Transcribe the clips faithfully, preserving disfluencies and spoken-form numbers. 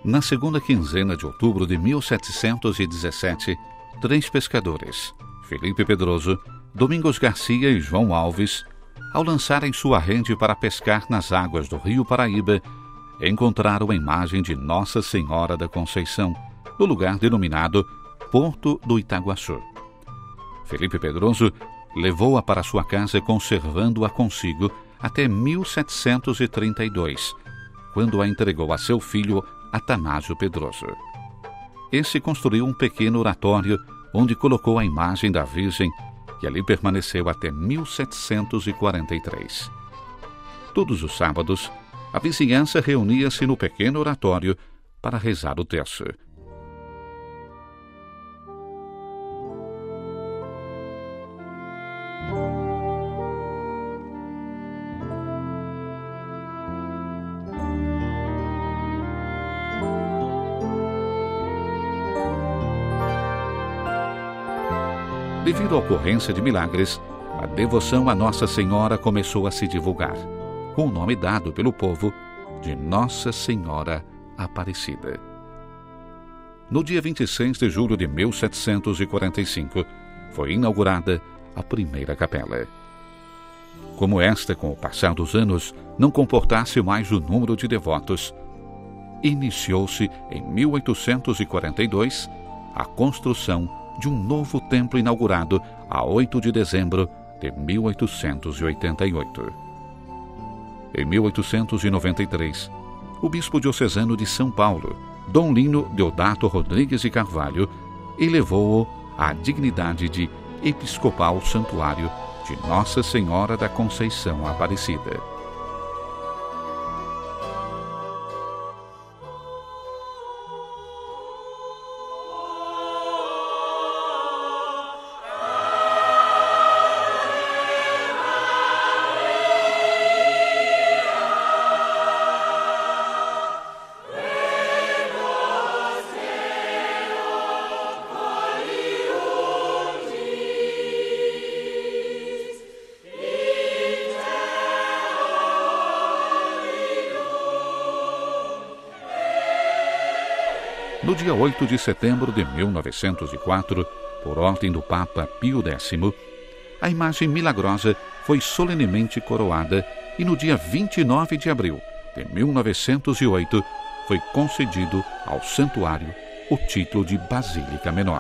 Na segunda quinzena de outubro de mil setecentos e dezessete, três pescadores, Felipe Pedroso, Domingos Garcia e João Alves, ao lançarem sua rede para pescar nas águas do rio Paraíba, encontraram a imagem de Nossa Senhora da Conceição, no lugar denominado Porto do Itaguaçu. Felipe Pedroso levou-a para sua casa conservando-a consigo até mil setecentos e trinta e dois, quando a entregou a seu filho Atanásio Pedroso. Esse construiu um pequeno oratório onde colocou a imagem da Virgem e ali permaneceu até mil setecentos e quarenta e três. Todos os sábados, a vizinhança reunia-se no pequeno oratório para rezar o terço. Devido à ocorrência de milagres, a devoção a Nossa Senhora começou a se divulgar, com o nome dado pelo povo de Nossa Senhora Aparecida. No dia vinte e seis de julho de mil setecentos e quarenta e cinco, foi inaugurada a primeira capela. Como esta, com o passar dos anos, não comportasse mais o número de devotos, iniciou-se em mil oitocentos e quarenta e dois a construção de um novo templo inaugurado a oito de dezembro de mil oitocentos e oitenta e oito. Em mil oitocentos e noventa e três, o bispo diocesano de São Paulo, Dom Lino Deodato Rodrigues de Carvalho, elevou-o à dignidade de Episcopal Santuário de Nossa Senhora da Conceição Aparecida. No dia oito de setembro de mil novecentos e quatro, por ordem do Papa Pio Décimo, a imagem milagrosa foi solenemente coroada e no dia vinte e nove de abril de mil novecentos e oito foi concedido ao santuário o título de Basílica Menor.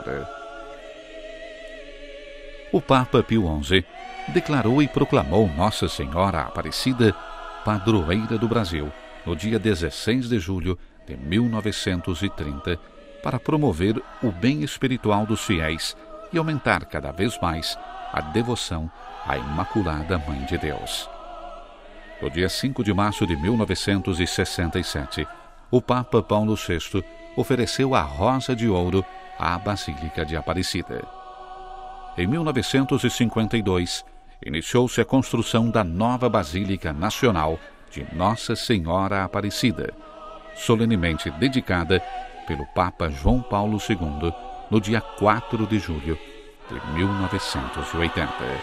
O Papa Pio Onze declarou e proclamou Nossa Senhora Aparecida padroeira do Brasil no dia dezesseis de julho de mil novecentos e trinta, para promover o bem espiritual dos fiéis e aumentar cada vez mais a devoção à Imaculada Mãe de Deus. No dia cinco de março de mil novecentos e sessenta e sete, o Papa Paulo sexto ofereceu a Rosa de Ouro à Basílica de Aparecida. Em mil novecentos e cinquenta e dois, iniciou-se a construção da nova Basílica Nacional de Nossa Senhora Aparecida, solenemente dedicada pelo Papa João Paulo segundo, no dia quatro de julho de mil novecentos e oitenta.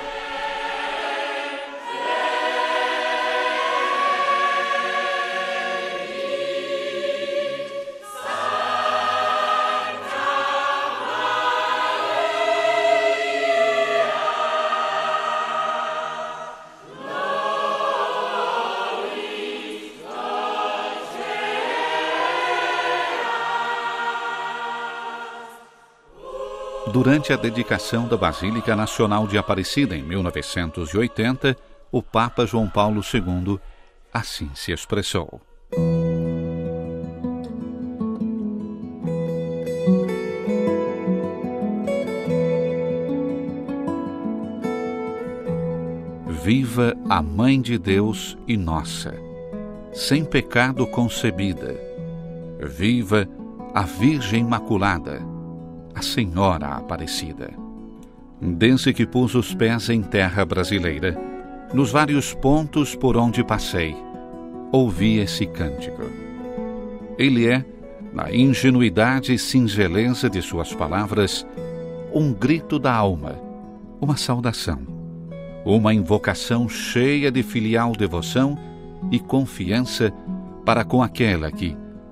Durante a dedicação da Basílica Nacional de Aparecida em mil novecentos e oitenta, o Papa João Paulo segundo assim se expressou. Viva a Mãe de Deus e nossa, sem pecado concebida. Viva a Virgem Imaculada, a Senhora Aparecida. Desde que pus os pés em terra brasileira, nos vários pontos por onde passei, ouvi esse cântico. Ele é, na ingenuidade e singeleza de suas palavras, um grito da alma, uma saudação, uma invocação cheia de filial devoção e confiança para com aquela que,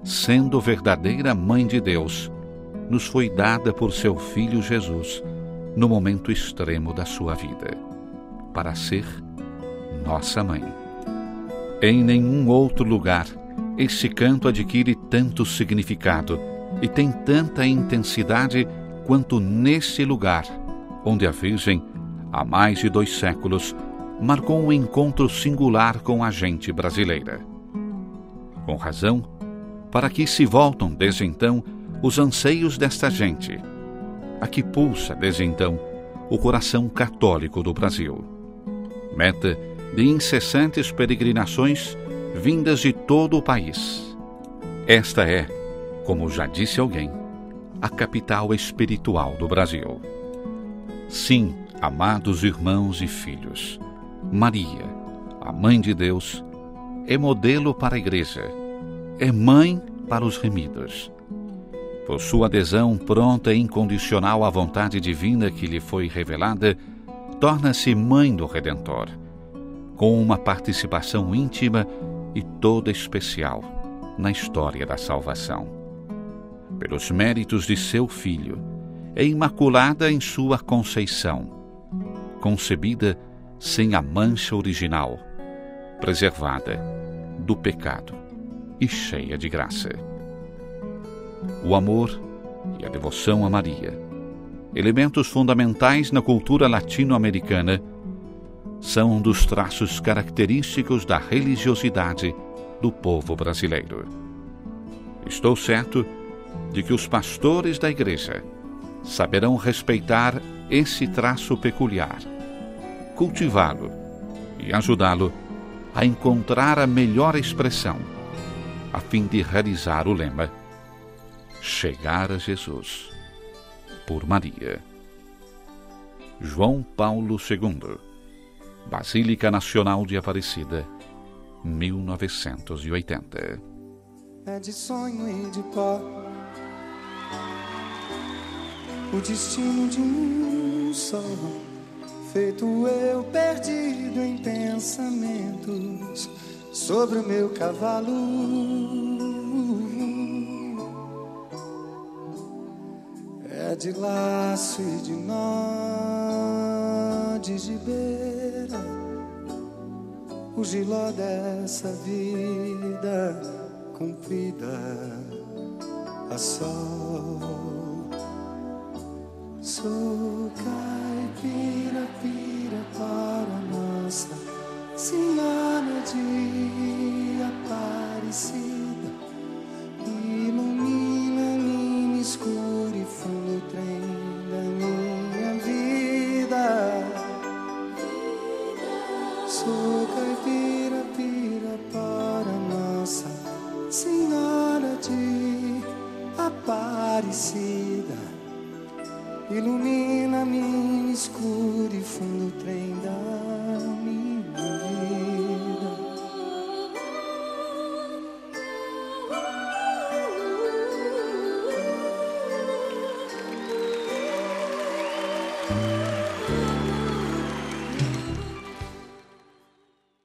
sendo verdadeira Mãe de Deus, nos foi dada por seu Filho Jesus no momento extremo da sua vida, para ser nossa Mãe. Em nenhum outro lugar esse canto adquire tanto significado e tem tanta intensidade quanto nesse lugar, onde a Virgem, há mais de dois séculos, marcou um encontro singular com a gente brasileira. Com razão, para que se voltam desde então os anseios desta gente, a que pulsa desde então o coração católico do Brasil. Meta de incessantes peregrinações vindas de todo o país. Esta é, como já disse alguém, a capital espiritual do Brasil. Sim, amados irmãos e filhos, Maria, a Mãe de Deus, é modelo para a Igreja, é mãe para os remidos. Por sua adesão pronta e incondicional à vontade divina que lhe foi revelada, torna-se mãe do Redentor, com uma participação íntima e toda especial na história da salvação. Pelos méritos de seu Filho, é imaculada em sua conceição, concebida sem a mancha original, preservada do pecado e cheia de graça. O amor e a devoção a Maria, elementos fundamentais na cultura latino-americana, são um dos traços característicos da religiosidade do povo brasileiro. Estou certo de que os pastores da Igreja saberão respeitar esse traço peculiar, cultivá-lo e ajudá-lo a encontrar a melhor expressão, a fim de realizar o lema Chegar a Jesus por Maria. João Paulo segundo, Basílica Nacional de Aparecida, mil novecentos e oitenta. É de sonho e de pó o destino de um só, feito eu perdido em pensamentos sobre o meu cavalo. É de laço e de nó, de gibeira, o giló dessa vida cumprida a sol. Sou caipira, pira para Nossa Senhora de Aparecida, ilumina minha escura e fundo trem da minha vida. Sou caipira, pira para Nossa Senhora de Aparecida, ilumina minha escura e fundo trem